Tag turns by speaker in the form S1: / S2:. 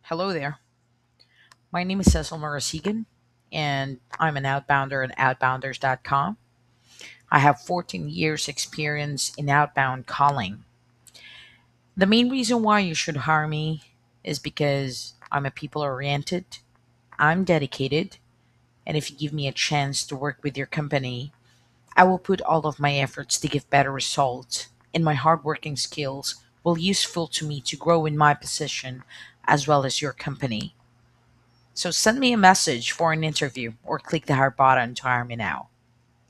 S1: Hello there. My name is Cecil Marasigan, and I'm an outbounder at outbounders.com. I have 14 years experience in outbound calling. The main reason why you should hire me is because I'm a people oriented, I'm dedicated, and if you give me a chance to work with your company, I will put all of my efforts to give better results, and my hardworking skills will useful to me to grow in my position as well as your company. So send me a message for an interview or click the hire button to hire me now.